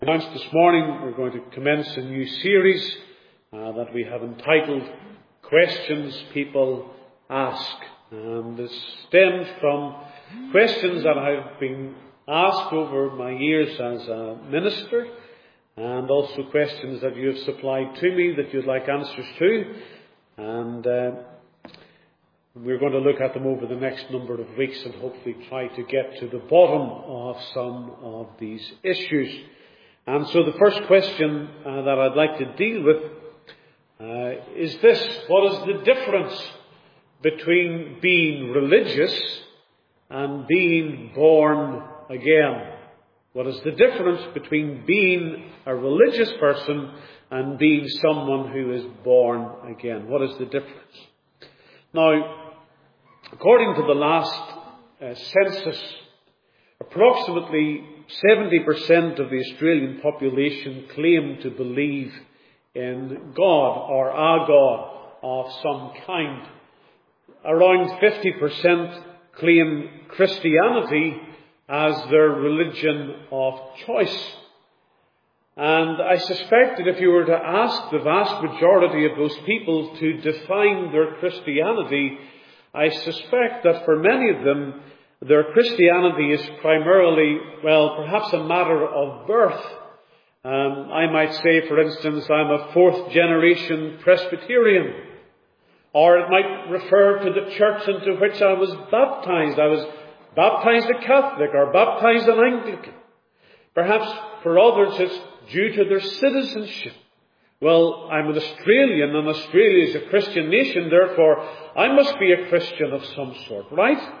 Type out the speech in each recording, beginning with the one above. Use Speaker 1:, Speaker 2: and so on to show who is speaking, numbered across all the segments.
Speaker 1: Announced this morning we're going to commence a new series that we have entitled Questions People Ask. And this stems from questions that I've been asked over my years as a minister, and also questions that you have supplied to me that you'd like answers to. And we're going to look at them over the next number of weeks and hopefully try to get to the bottom of some of these issues. And so the first question that I'd like to deal with is this: what is the difference between being religious and being born again? What is the difference between being a religious person and being someone who is born again? What is the difference? Now, according to the last census, approximately 70% of the Australian population claim to believe in God or a God of some kind. Around 50% claim Christianity as their religion of choice. And I suspect that if you were to ask the vast majority of those people to define their Christianity, I suspect that for many of them, their Christianity is primarily, perhaps a matter of birth. I might say, for instance, I'm a fourth generation Presbyterian. Or it might refer to the church into which I was baptized. I was baptized a Catholic or baptized an Anglican. Perhaps for others it's due to their citizenship. Well, I'm an Australian and Australia is a Christian nation, therefore I must be a Christian of some sort, right?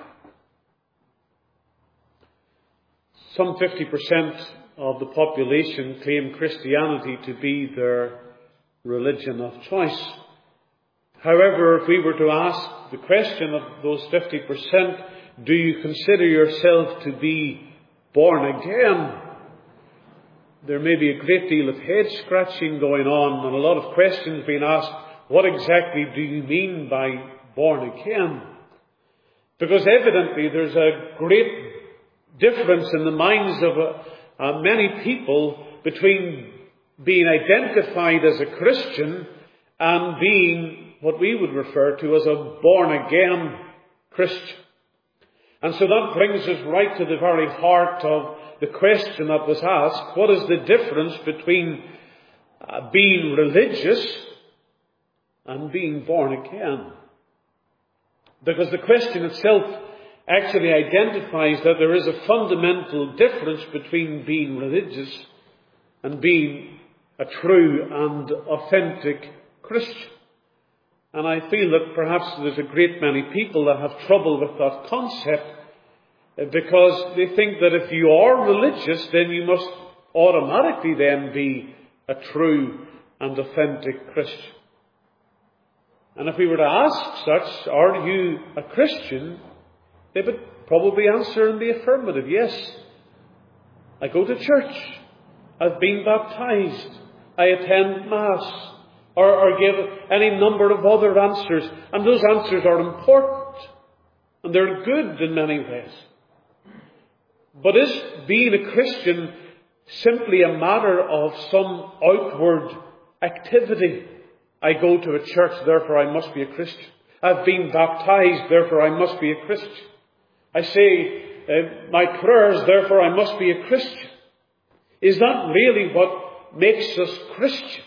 Speaker 1: Some 50% of the population claim Christianity to be their religion of choice. However, if we were to ask the question of those 50%, do you consider yourself to be born again? There may be a great deal of head scratching going on and a lot of questions being asked. What exactly do you mean by born again? Because evidently there's a great difference in the minds of many people between being identified as a Christian and being what we would refer to as a born-again Christian. And so that brings us right to the very heart of the question that was asked: what is the difference between being religious and being born again? Because the question itself actually identifies that there is a fundamental difference between being religious and being a true and authentic Christian. And I feel that perhaps there's a great many people that have trouble with that concept because they think that if you are religious, then you must automatically then be a true and authentic Christian. And if we were to ask such, are you a Christian? They would probably answer in the affirmative. Yes, I go to church. I've been baptized. I attend Mass. Or give any number of other answers. And those answers are important. And they're good in many ways. But is being a Christian simply a matter of some outward activity? I go to a church, therefore I must be a Christian. I've been baptized, therefore I must be a Christian. I say my prayers, therefore I must be a Christian. Is that really what makes us Christians?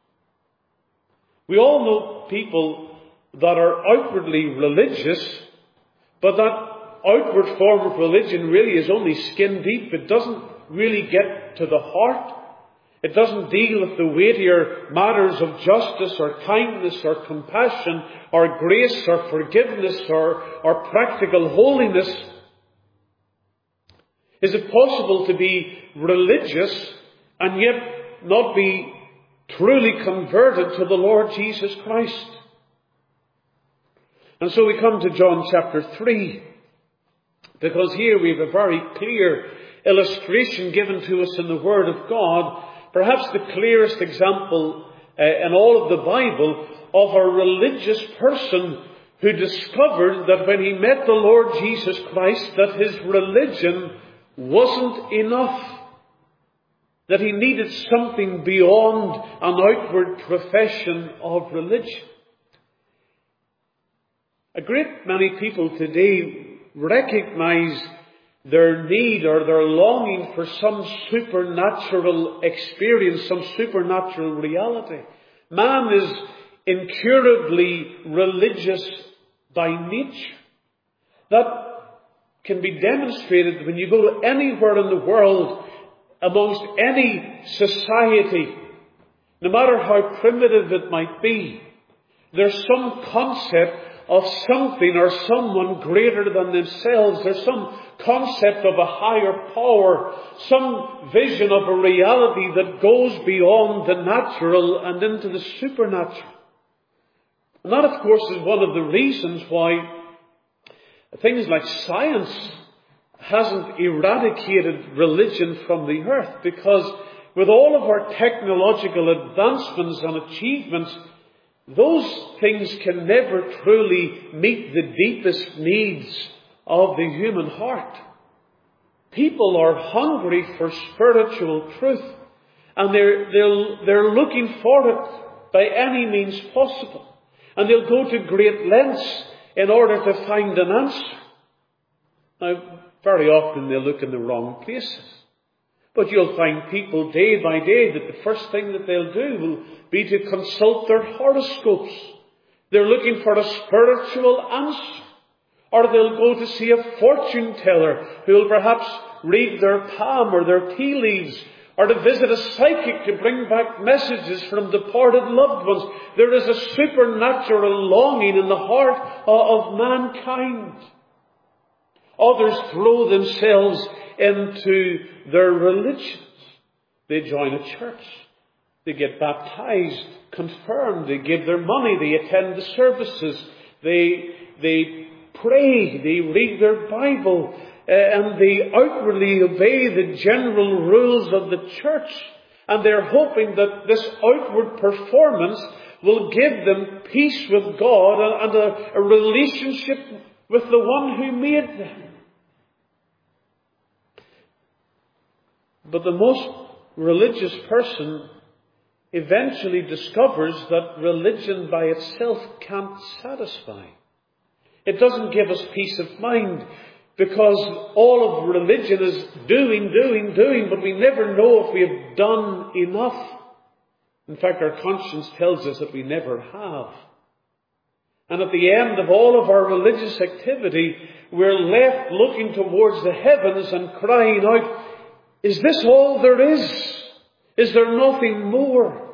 Speaker 1: We all know people that are outwardly religious, but that outward form of religion really is only skin deep. It doesn't really get to the heart. It doesn't deal with the weightier matters of justice or kindness or compassion or grace or forgiveness or practical holiness. Is it possible to be religious and yet not be truly converted to the Lord Jesus Christ? And so we come to John chapter 3, because here we have a very clear illustration given to us in the Word of God, perhaps the clearest example in all of the Bible of a religious person who discovered that when he met the Lord Jesus Christ, that his religion wasn't enough. that he needed something beyond an outward profession of religion. A great many people today recognize their need or their longing for some supernatural experience, some supernatural reality. Man is incurably religious by nature. That can be demonstrated when you go anywhere in the world, amongst any society, no matter how primitive it might be. There's some concept of something or someone greater than themselves. There's some concept of a higher power, some vision of a reality that goes beyond the natural and into the supernatural. And that, of course, is one of the reasons why things like science hasn't eradicated religion from the earth, because with all of our technological advancements and achievements, those things can never truly meet the deepest needs of the human heart. People are hungry for spiritual truth, and they're looking for it by any means possible. And they'll go to great lengths in order to find an answer. Now, very often they look in the wrong places. But you'll find people day by day that the first thing that they'll do will be to consult their horoscopes. They're looking for a spiritual answer. Or they'll go to see a fortune teller who will perhaps read their palm or their tea leaves, or to visit a psychic to bring back messages from departed loved ones. There is a supernatural longing in the heart of mankind. Others throw themselves into their religions. They join a church. They get baptized, confirmed. They give their money. They attend the services. They pray. They read their Bible. And they outwardly obey the general rules of the church. And they're hoping that this outward performance will give them peace with God and a relationship with the one who made them. But the most religious person eventually discovers that religion by itself can't satisfy. It doesn't give us peace of mind, because all of religion is doing, but we never know if we have done enough. In fact, our conscience tells us that we never have. And at the end of all of our religious activity, we're left looking towards the heavens and crying out, is this all there is? Is there nothing more?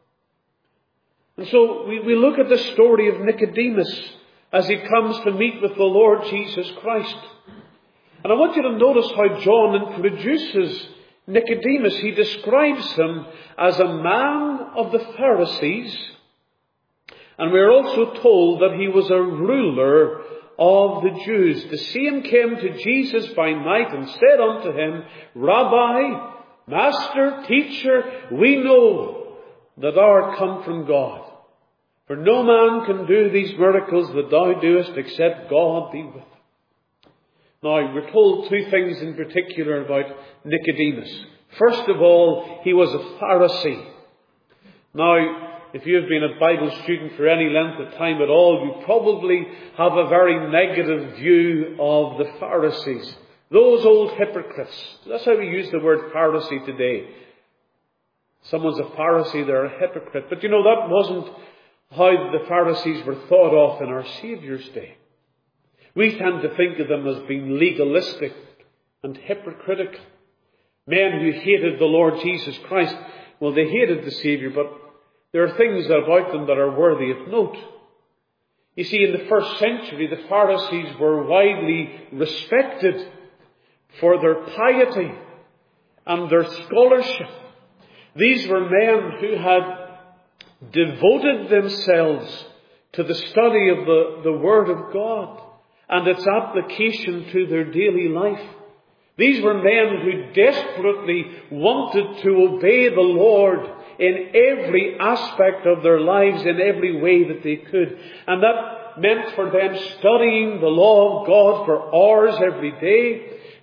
Speaker 1: And so we look at the story of Nicodemus as he comes to meet with the Lord Jesus Christ. And I want you to notice how John introduces Nicodemus. He describes him as a man of the Pharisees. And we're also told that he was a ruler of the Jews. The same came to Jesus by night and said unto him, Rabbi, Master, Teacher, we know that thou art come from God. For no man can do these miracles that thou doest except God be with him. Now, we're told two things in particular about Nicodemus. First of all, he was a Pharisee. Now, if you have been a Bible student for any length of time at all, you probably have a very negative view of the Pharisees. Those old hypocrites. That's how we use the word Pharisee today. Someone's a Pharisee, they're a hypocrite. But that wasn't how the Pharisees were thought of in our Saviour's day. We tend to think of them as being legalistic and hypocritical. Men who hated the Lord Jesus Christ. Well, they hated the Saviour, but there are things about them that are worthy of note. You see, in the first century, the Pharisees were widely respected for their piety and their scholarship. These were men who had devoted themselves to the study of the Word of God and its application to their daily life. These were men who desperately wanted to obey the Lord in every aspect of their lives, in every way that they could. And that meant for them studying the law of God for hours every day.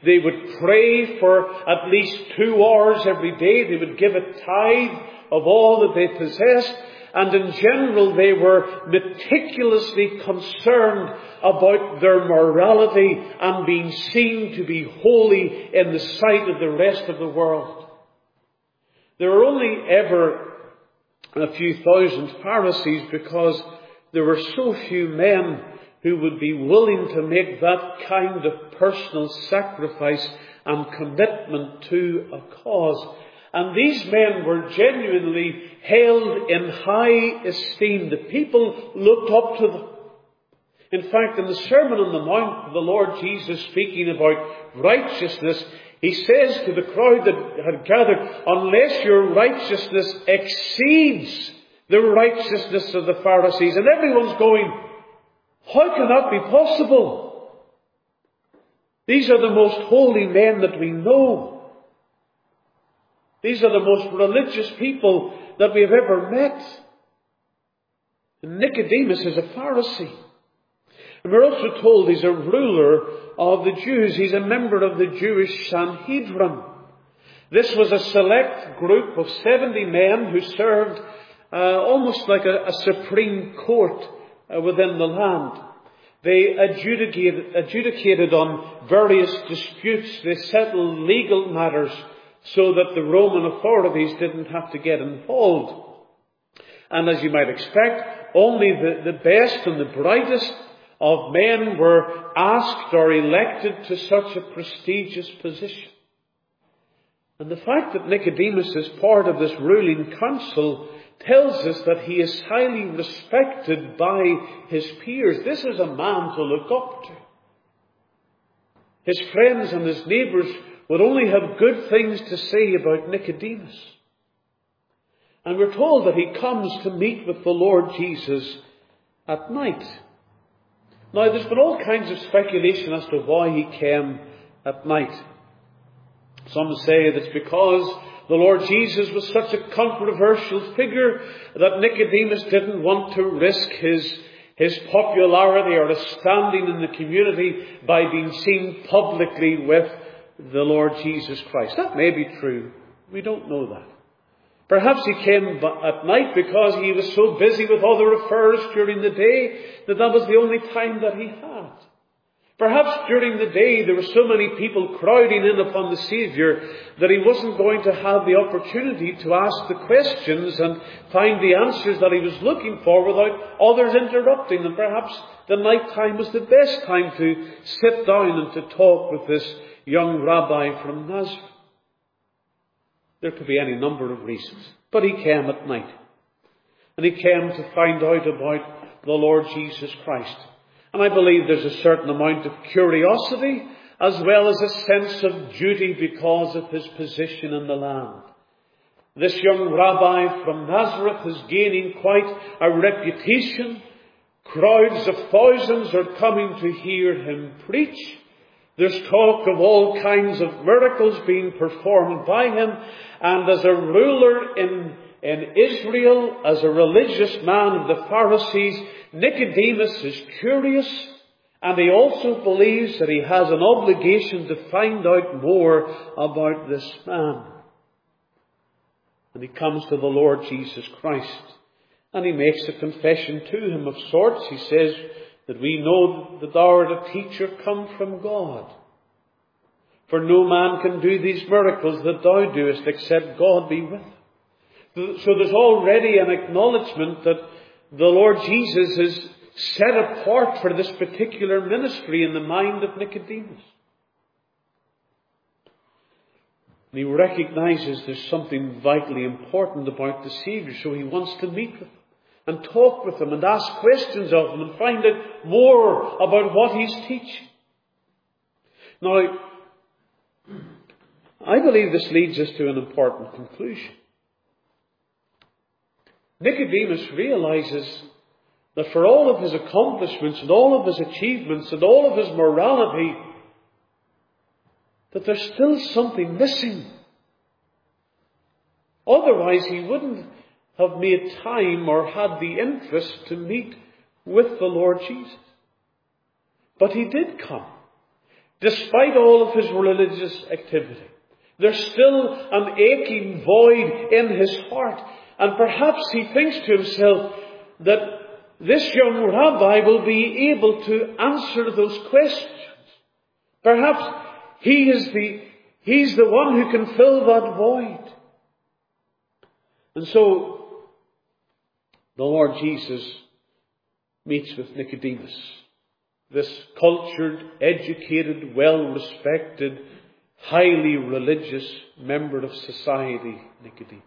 Speaker 1: They would pray for at least 2 hours every day. They would give a tithe of all that they possessed. And in general, they were meticulously concerned about their morality and being seen to be holy in the sight of the rest of the world. There were only ever a few thousand Pharisees because there were so few men who would be willing to make that kind of personal sacrifice and commitment to a cause. And these men were genuinely held in high esteem. The people looked up to them. In fact, in the Sermon on the Mount, the Lord Jesus, speaking about righteousness, he says to the crowd that had gathered, unless your righteousness exceeds the righteousness of the Pharisees. And everyone's going, how can that be possible? These are the most holy men that we know. These are the most religious people that we have ever met. And Nicodemus is a Pharisee. And we're also told he's a ruler of the Jews. He's a member of the Jewish Sanhedrin. This was a select group of 70 men who served almost like a supreme court within the land. They adjudicated on various disputes. They settled legal matters so that the Roman authorities didn't have to get involved. And as you might expect, only the best and the brightest of men were asked or elected to such a prestigious position. And the fact that Nicodemus is part of this ruling council tells us that he is highly respected by his peers. This is a man to look up to. His friends and his neighbours would only have good things to say about Nicodemus. And we're told that he comes to meet with the Lord Jesus at night. Now, there's been all kinds of speculation as to why he came at night. Some say that it's because the Lord Jesus was such a controversial figure that Nicodemus didn't want to risk his popularity or his standing in the community by being seen publicly with the Lord Jesus Christ. That may be true. We don't know that. Perhaps he came at night because he was so busy with other affairs during the day that was the only time that he had. Perhaps during the day there were so many people crowding in upon the Saviour that he wasn't going to have the opportunity to ask the questions and find the answers that he was looking for without others interrupting. And perhaps the night time was the best time to sit down and to talk with this young rabbi from Nazareth. There could be any number of reasons. But he came at night. And he came to find out about the Lord Jesus Christ. And I believe there's a certain amount of curiosity as well as a sense of duty because of his position in the land. This young rabbi from Nazareth is gaining quite a reputation. Crowds of thousands are coming to hear him preach. There's talk of all kinds of miracles being performed by him. And as a ruler in Israel, as a religious man of the Pharisees, Nicodemus is curious, and he also believes that he has an obligation to find out more about this man. And he comes to the Lord Jesus Christ, and he makes a confession to him of sorts. He says that we know that thou art a teacher come from God. For no man can do these miracles that thou doest except God be with him. So there's already an acknowledgement that the Lord Jesus is set apart for this particular ministry in the mind of Nicodemus. And he recognizes there's something vitally important about the Saviour, so he wants to meet with him and talk with him and ask questions of him and find out more about what he's teaching. Now, I believe this leads us to an important conclusion. Nicodemus realizes that for all of his accomplishments and all of his achievements and all of his morality, that there's still something missing. Otherwise, he wouldn't have made time or had the interest to meet with the Lord Jesus. But he did come despite all of his religious activity. There's still an aching void in his heart. And perhaps he thinks to himself that this young rabbi will be able to answer those questions. Perhaps he's the one who can fill that void. And so the Lord Jesus meets with Nicodemus, this cultured, educated, well-respected, highly religious member of society, Nicodemus.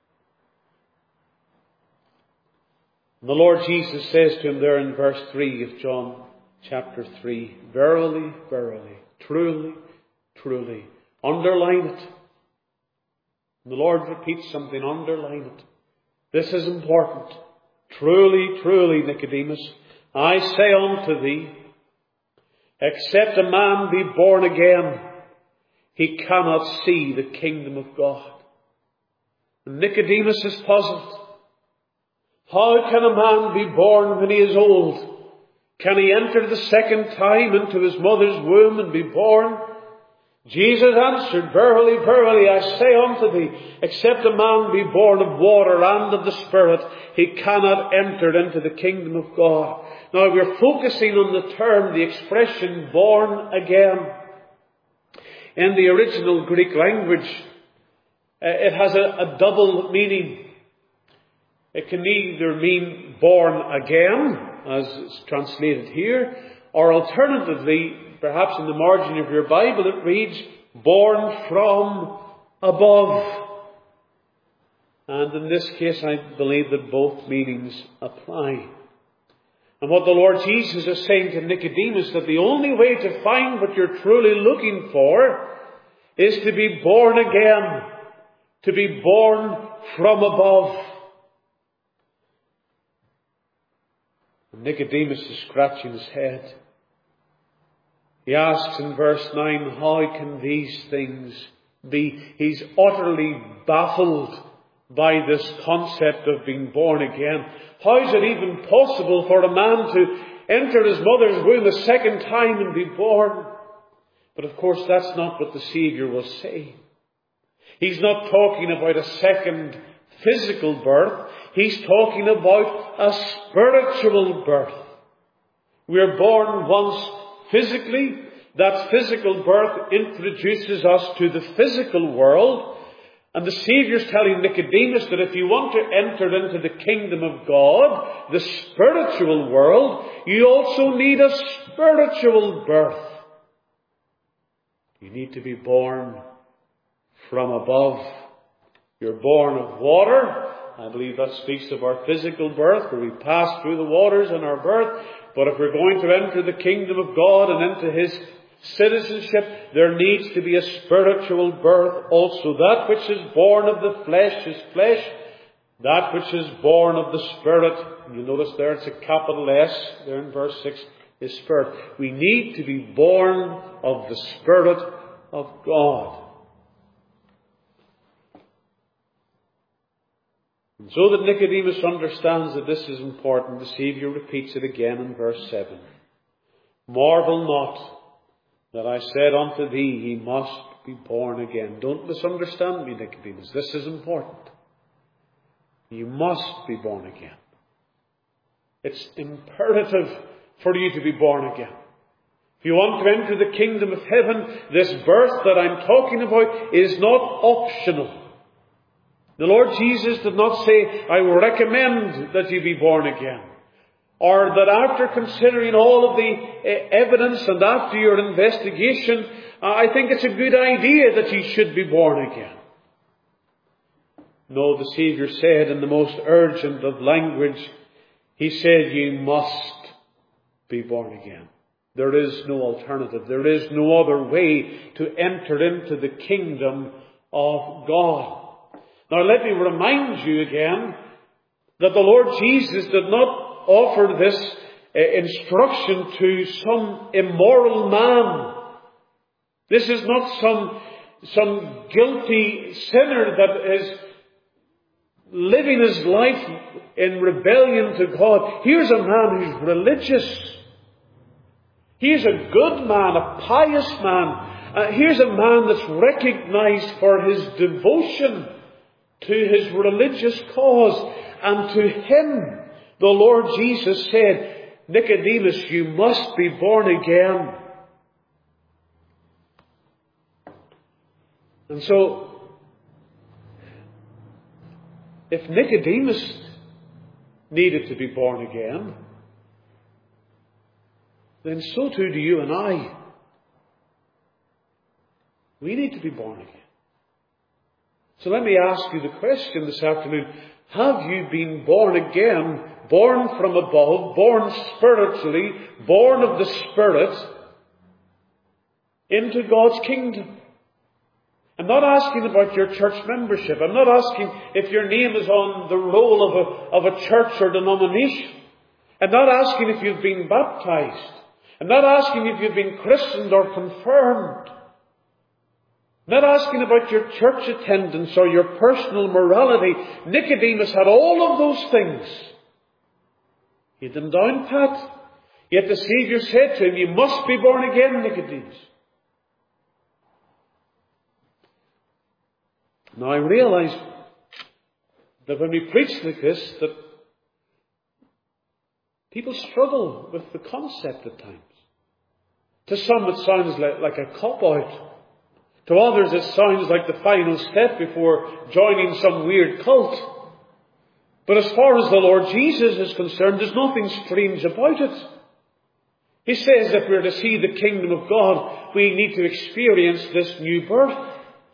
Speaker 1: And the Lord Jesus says to him there in verse 3 of John chapter 3, "Verily, verily, truly, truly." Underline it. And the Lord repeats something, underline it. This is important. "Truly, truly, Nicodemus, I say unto thee, except a man be born again, he cannot see the kingdom of God." And Nicodemus is puzzled. How can a man be born when he is old? Can he enter the second time into his mother's womb and be born? Jesus answered, "Verily, verily, I say unto thee, except a man be born of water and of the Spirit, he cannot enter into the kingdom of God." Now we're focusing on the term, the expression, born again. In the original Greek language, it has a double meaning. It can either mean born again, as it's translated here, or alternatively, perhaps in the margin of your Bible, it reads, born from above. And in this case, I believe that both meanings apply. And what the Lord Jesus is saying to Nicodemus, that the only way to find what you're truly looking for is to be born again, to be born from above. Nicodemus is scratching his head. He asks in verse 9, how can these things be? He's utterly baffled by this concept of being born again. How is it even possible for a man to enter his mother's womb a second time and be born? But of course that's not what the Saviour was saying. He's not talking about a second physical birth. He's talking about a spiritual birth. We're born once physically. That physical birth introduces us to the physical world. And the Saviour's telling Nicodemus that if you want to enter into the kingdom of God, the spiritual world, you also need a spiritual birth. You need to be born from above. You're born of water. I believe that speaks of our physical birth, where we pass through the waters in our birth. But if we're going to enter the kingdom of God and into His citizenship, there needs to be a spiritual birth also. That which is born of the flesh is flesh. That which is born of the Spirit, you notice there it's a capital S, there in verse 6, is Spirit. We need to be born of the Spirit of God. And so that Nicodemus understands that this is important, the Saviour repeats it again in verse 7. Marvel not that I said unto thee, ye must be born again. Don't misunderstand me, Nicodemus. This is important. You must be born again. It's imperative for you to be born again. If you want to enter the kingdom of heaven, this birth that I'm talking about is not optional. The Lord Jesus did not say, I will recommend that you be born again. Or that after considering all of the evidence and after your investigation, I think it's a good idea that you should be born again. No, the Saviour said in the most urgent of language, He said, you must be born again. There is no alternative. There is no other way to enter into the kingdom of God. Now let me remind you again that the Lord Jesus did not offer this instruction to some immoral man. This is not some guilty sinner that is living his life in rebellion to God. Here's a man who's religious. Here's a good man, a pious man. Here's a man that's recognized for his devotion to his religious cause. And to him, the Lord Jesus said, Nicodemus, you must be born again. And so, if Nicodemus needed to be born again, then so too do you and I. We need to be born again. So let me ask you the question this afternoon. Have you been born again, born from above, born spiritually, born of the Spirit, into God's kingdom? I'm not asking about your church membership. I'm not asking if your name is on the roll of a church or denomination. I'm not asking if you've been baptized. I'm not asking if you've been christened or confirmed. I'm not asking about your church attendance or your personal morality. Nicodemus had all of those things. He had them down pat. Yet the Saviour said to him, you must be born again, Nicodemus. Now I realize that when we preach like this, that people struggle with the concept at times. To some it sounds like a cop-out. To others it sounds like the final step before joining some weird cult. But as far as the Lord Jesus is concerned, there's nothing strange about it. He says if we're to see the kingdom of God, we need to experience this new birth.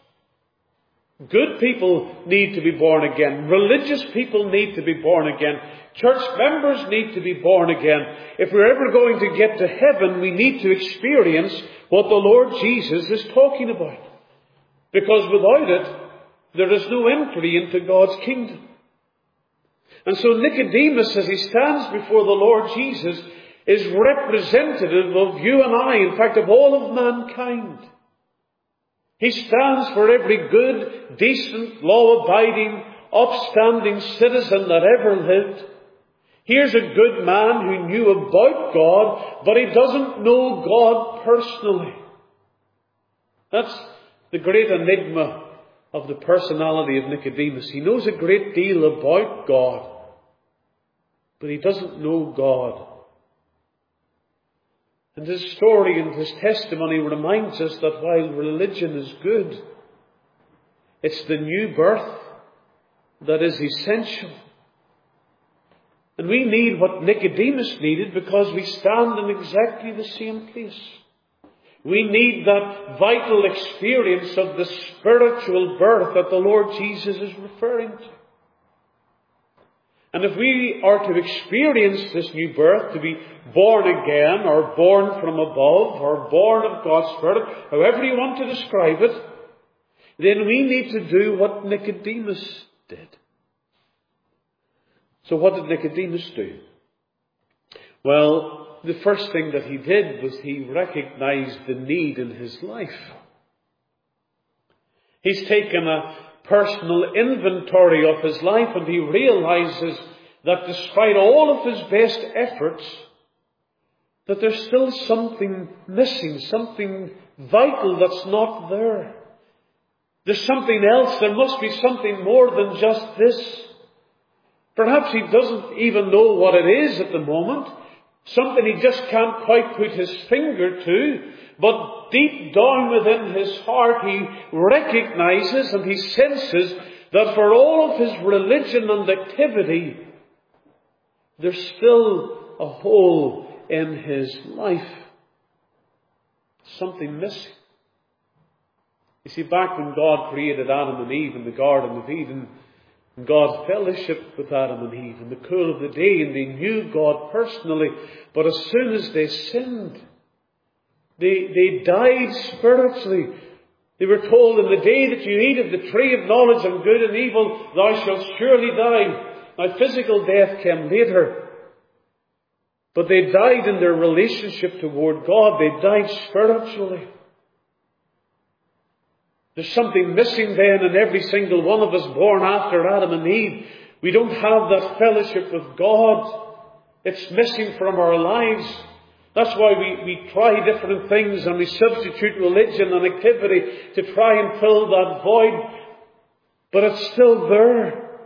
Speaker 1: Good people need to be born again. Religious people need to be born again. Church members need to be born again. If we're ever going to get to heaven, we need to experience what the Lord Jesus is talking about. Because without it, there is no entry into God's kingdom. And so Nicodemus, as he stands before the Lord Jesus, is representative of you and I, in fact of all of mankind. He stands for every good, decent, law-abiding, upstanding citizen that ever lived. Here's a good man who knew about God, but he doesn't know God personally. That's the great enigma of the personality of Nicodemus. He knows a great deal about God, but he doesn't know God. And his story and his testimony reminds us that while religion is good, it's the new birth that is essential. And we need what Nicodemus needed because we stand in exactly the same place. We need that vital experience of the spiritual birth that the Lord Jesus is referring to. And if we are to experience this new birth, to be born again, or born from above, or born of God's Spirit, however you want to describe it, then we need to do what Nicodemus did. So what did Nicodemus do? Well, the first thing that he did was he recognized the need in his life. He's taken a personal inventory of his life, and he realizes that despite all of his best efforts, that there's still something missing, something vital that's not there. There's something else. There must be something more than just this. Perhaps he doesn't even know what it is at the moment. Something he just can't quite put his finger to. But deep down within his heart, he recognizes and he senses that for all of his religion and activity, there's still a hole in his life. Something missing. You see, back when God created Adam and Eve in the Garden of Eden, and God fellowshiped with Adam and Eve in the cool of the day, and they knew God personally, but as soon as they sinned, they died spiritually. They were told, in the day that you eat of the tree of knowledge of good and evil, thou shalt surely die. Now, physical death came later. But they died in their relationship toward God. They died spiritually. There's something missing then in every single one of us born after Adam and Eve. We don't have that fellowship with God. It's missing from our lives. That's why we try different things and we substitute religion and activity to try and fill that void. But it's still there.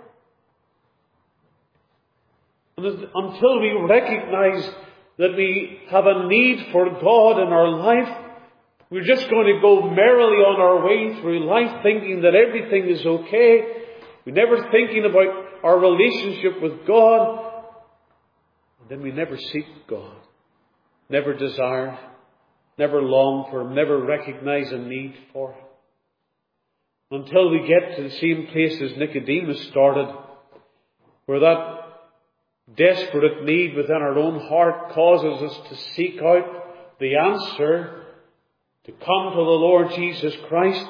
Speaker 1: And until we recognize that we have a need for God in our life, we're just going to go merrily on our way through life thinking that everything is okay. We're never thinking about our relationship with God. And then we never seek God. Never desire, never long for Him, never recognize a need for Him. Until we get to the same place as Nicodemus started, where that desperate need within our own heart causes us to seek out the answer, to come to the Lord Jesus Christ.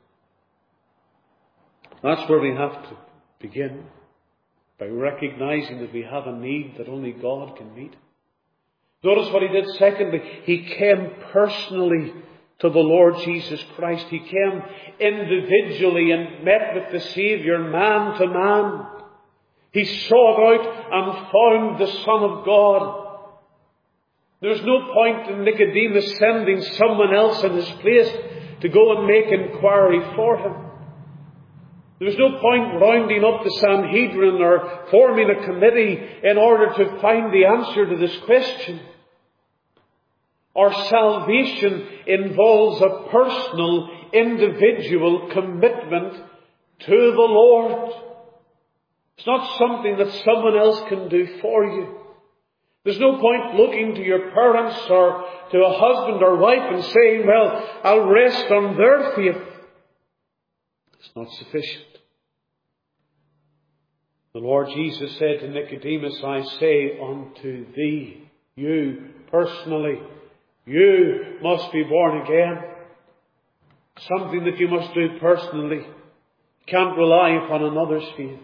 Speaker 1: That's where we have to begin, by recognizing that we have a need that only God can meet. Notice what He did secondly. He came personally to the Lord Jesus Christ. He came individually and met with the Saviour man to man. He sought out and found the Son of God. There's no point in Nicodemus sending someone else in his place to go and make inquiry for him. There's no point rounding up the Sanhedrin or forming a committee in order to find the answer to this question. Our salvation involves a personal, individual commitment to the Lord. It's not something that someone else can do for you. There's no point looking to your parents or to a husband or wife and saying, well, I'll rest on their faith. It's not sufficient. The Lord Jesus said to Nicodemus, I say unto thee, you personally, you must be born again. Something that you must do personally. You can't rely upon another's faith.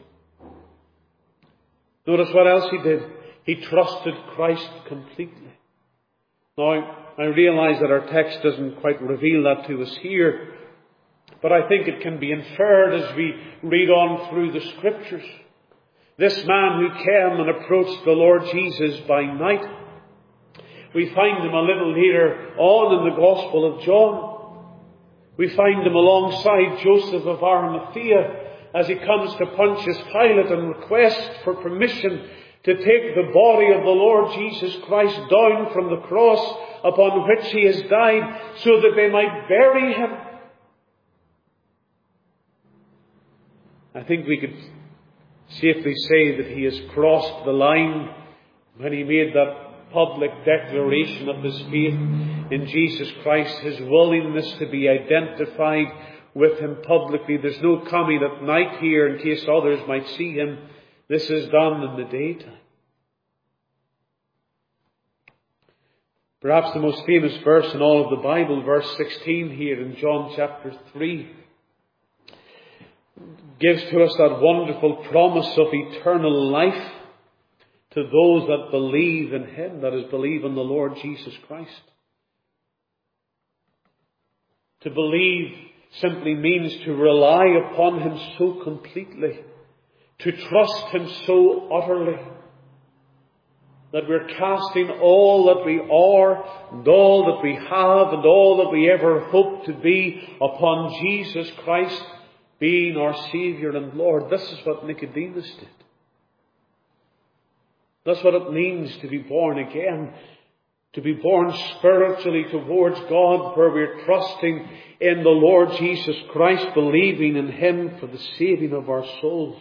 Speaker 1: Notice what else he did. He trusted Christ completely. Now, I realize that our text doesn't quite reveal that to us here, but I think it can be inferred as we read on through the Scriptures. This man who came and approached the Lord Jesus by night, we find him a little later on in the Gospel of John. We find him alongside Joseph of Arimathea as he comes to Pontius Pilate and requests for permission to take the body of the Lord Jesus Christ down from the cross upon which he has died so that they might bury him. I think we could safely say that he has crossed the line when he made that public declaration of his faith in Jesus Christ, his willingness to be identified with him publicly. There's no coming at night here in case others might see him. This is done in the daytime. Perhaps the most famous verse in all of the Bible, verse 16 here in John chapter 3, gives to us that wonderful promise of eternal life to those that believe in him, that is, believe in the Lord Jesus Christ. To believe simply means to rely upon him so completely, to trust him so utterly, that we're casting all that we are, and all that we have, and all that we ever hope to be upon Jesus Christ being our Saviour and Lord. This is what Nicodemus did. That's what it means to be born again. To be born spiritually towards God, where we're trusting in the Lord Jesus Christ, believing in him for the saving of our souls.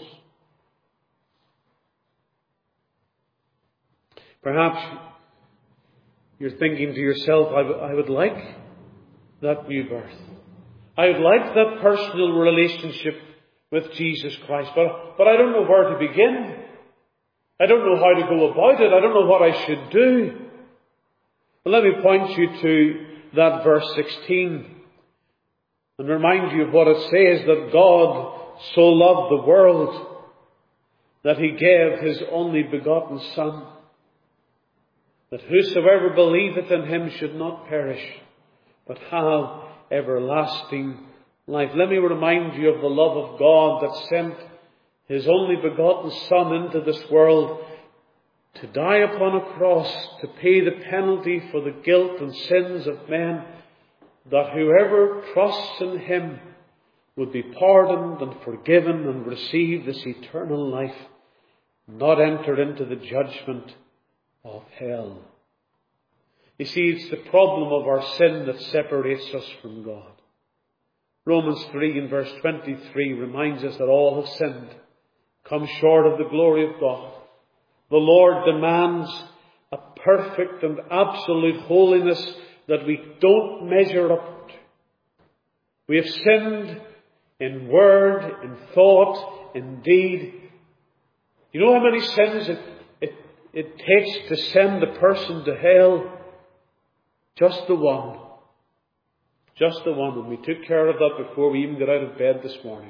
Speaker 1: Perhaps you're thinking to yourself, I would like that new birth. I would like that personal relationship with Jesus Christ, but I don't know where to begin. I don't know how to go about it. I don't know what I should do. But let me point you to that verse 16 and remind you of what it says, that God so loved the world that he gave his only begotten Son, that whosoever believeth in him should not perish, but have everlasting life. Let me remind you of the love of God that sent his only begotten Son into this world to die upon a cross to pay the penalty for the guilt and sins of men, that whoever trusts in him would be pardoned and forgiven and receive this eternal life, not enter into the judgment of hell. You see, it's the problem of our sin that separates us from God. Romans 3 and verse 23 reminds us that all have sinned, come short of the glory of God. The Lord demands a perfect and absolute holiness that we don't measure up to. We have sinned in word, in thought, in deed. You know how many sins it takes to send a person to hell? Just the one. Just the one. And we took care of that before we even got out of bed this morning.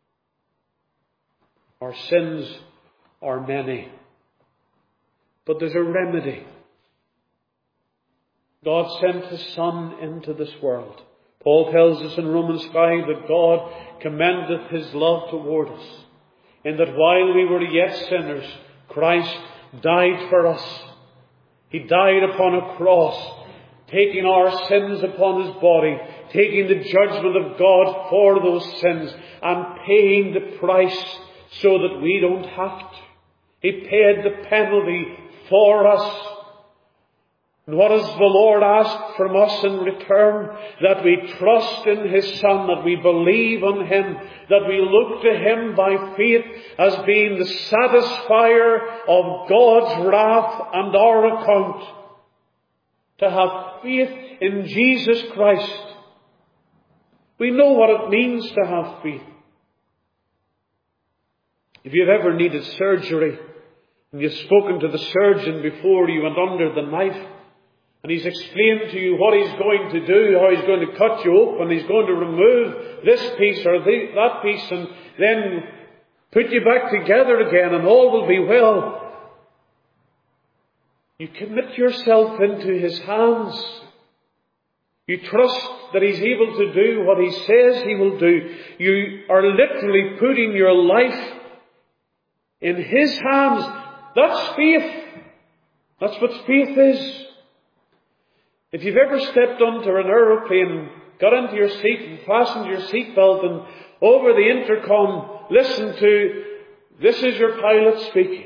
Speaker 1: Our sins are many. But there's a remedy. God sent His Son into this world. Paul tells us in Romans 5 that God commendeth His love toward us, in that while we were yet sinners, Christ died for us. He died upon a cross, taking our sins upon His body, taking the judgment of God for those sins, and paying the price so that we don't have to. He paid the penalty for us. And what does the Lord ask from us in return? That we trust in His Son, that we believe on Him, that we look to Him by faith as being the satisfier of God's wrath and our account. To have faith in Jesus Christ. We know what it means to have faith. If you've ever needed surgery, and you've spoken to the surgeon before you went under the knife, and he's explained to you what he's going to do, how he's going to cut you open, he's going to remove this piece or that piece, and then put you back together again, and all will be well. You commit yourself into His hands. You trust that He's able to do what He says He will do. You are literally putting your life in His hands. That's faith. That's what faith is. If you've ever stepped onto an aeroplane, got into your seat and fastened your seatbelt, and over the intercom listened to, "This is your pilot speaking."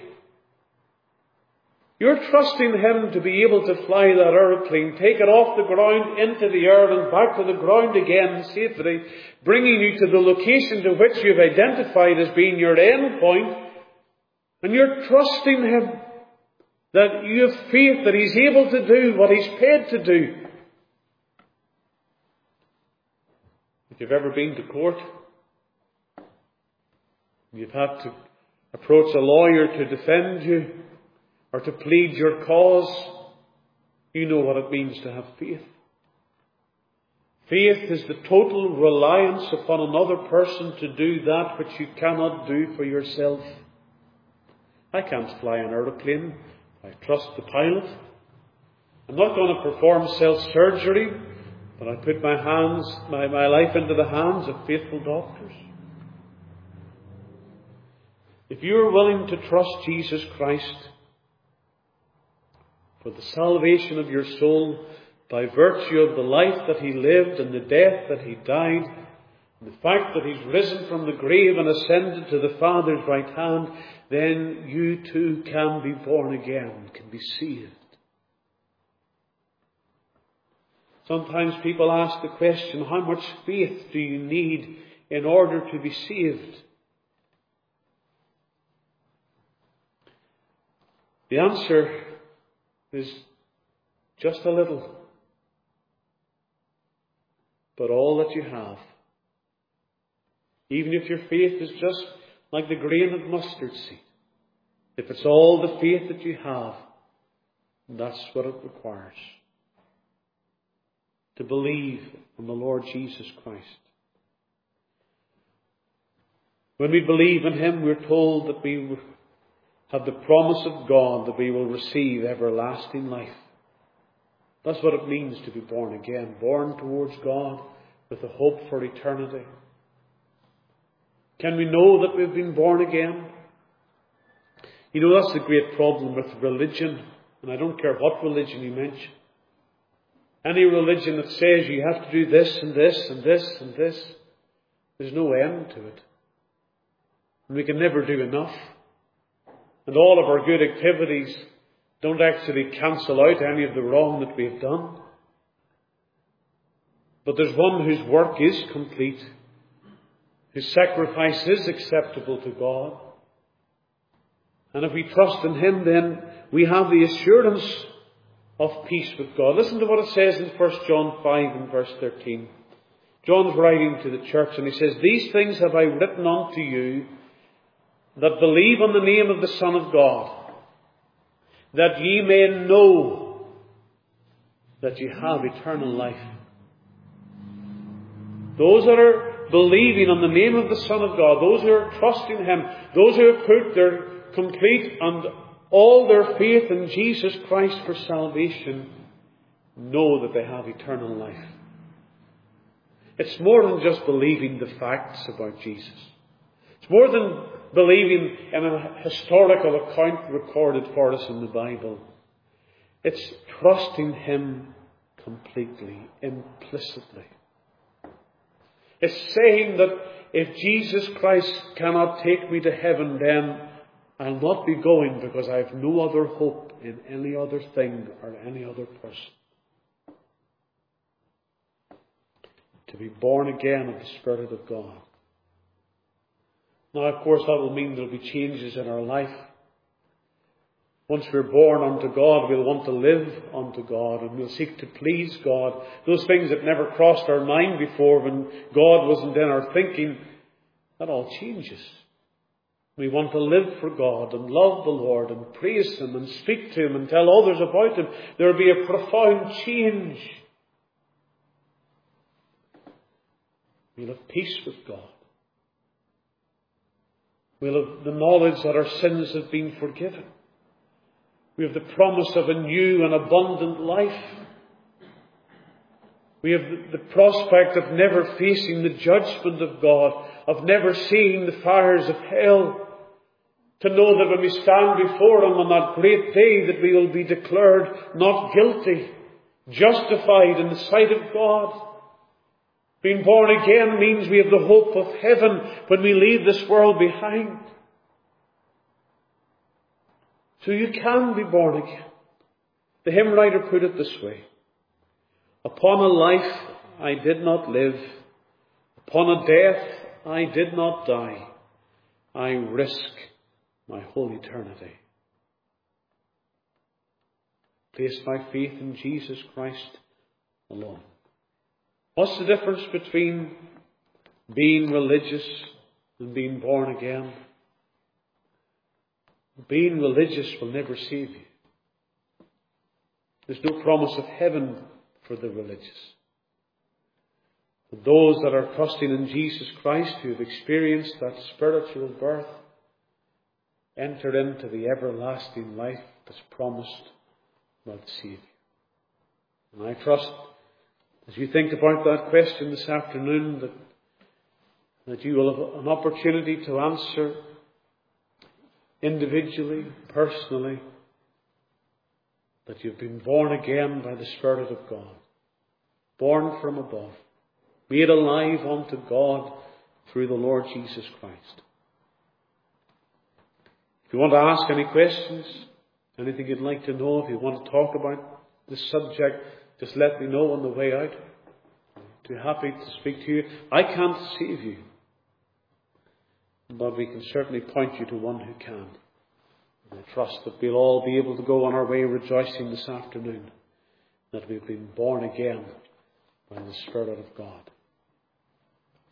Speaker 1: You're trusting Him to be able to fly that aeroplane, take it off the ground, into the air, and back to the ground again safely, bringing you to the location to which you've identified as being your end point. And you're trusting Him that you have faith that He's able to do what He's paid to do. If you've ever been to court, you've had to approach a lawyer to defend you or to plead your cause, you know what it means to have faith. Faith is the total reliance upon another person to do that which you cannot do for yourself. I can't fly an aeroplane. I trust the pilot. I'm not going to perform self-surgery, but I put my life into the hands of faithful doctors. If you're willing to trust Jesus Christ for the salvation of your soul by virtue of the life that He lived and the death that He died, and the fact that He's risen from the grave and ascended to the Father's right hand, then you too can be born again, can be saved. Sometimes people ask the question, how much faith do you need in order to be saved? The answer is just a little, but all that you have. Even if your faith is just like the grain of mustard seed, if it's all the faith that you have, that's what it requires. To believe in the Lord Jesus Christ. When we believe in Him, we're told that we have the promise of God that we will receive everlasting life. That's what it means to be born again, born towards God with a hope for eternity. Can we know that we've been born again? You know, that's the great problem with religion. And I don't care what religion you mention. Any religion that says you have to do this and this and this and this, there's no end to it. And we can never do enough. And all of our good activities don't actually cancel out any of the wrong that we have done. But there's one whose work is complete, whose sacrifice is acceptable to God. And if we trust in Him, then we have the assurance of peace with God. Listen to what it says in 1 John 5 and verse 13. John's writing to the church and he says, "These things have I written unto you that believe on the name of the Son of God, that ye may know that ye have eternal life." Those that are believing on the name of the Son of God, those who are trusting Him, those who have put their complete and all their faith in Jesus Christ for salvation, know that they have eternal life. It's more than just believing the facts about Jesus. It's more than believing in a historical account recorded for us in the Bible. It's trusting Him completely, implicitly. It's saying that if Jesus Christ cannot take me to heaven, then I'll not be going because I have no other hope in any other thing or any other person. To be born again of the Spirit of God. Now, of course, that will mean there will be changes in our life. Once we're born unto God, we'll want to live unto God and we'll seek to please God. Those things that never crossed our mind before when God wasn't in our thinking, that all changes. We want to live for God and love the Lord and praise Him and speak to Him and tell others about Him. There will be a profound change. We'll have peace with God. We'll have the knowledge that our sins have been forgiven. We have the promise of a new and abundant life. We have the prospect of never facing the judgment of God, of never seeing the fires of hell. To know that when we stand before Him on that great day, that we will be declared not guilty, justified in the sight of God. Being born again means we have the hope of heaven when we leave this world behind. So you can be born again. The hymn writer put it this way: "Upon a life I did not live, upon a death I did not die, I risk my whole eternity. Place my faith in Jesus Christ alone." What's the difference between being religious and being born again? Being religious will never save you. There's no promise of heaven for the religious. But those that are trusting in Jesus Christ, who have experienced that spiritual birth, enter into the everlasting life that's promised by the Saviour. And I trust, as you think about that question this afternoon, that you will have an opportunity to answer individually, personally, that you've been born again by the Spirit of God, born from above, made alive unto God through the Lord Jesus Christ. If you want to ask any questions, anything you'd like to know, if you want to talk about this subject, just let me know on the way out. I'd be happy to speak to you. I can't save you, but we can certainly point you to one who can. And I trust that we'll all be able to go on our way rejoicing this afternoon that we've been born again by the Spirit of God.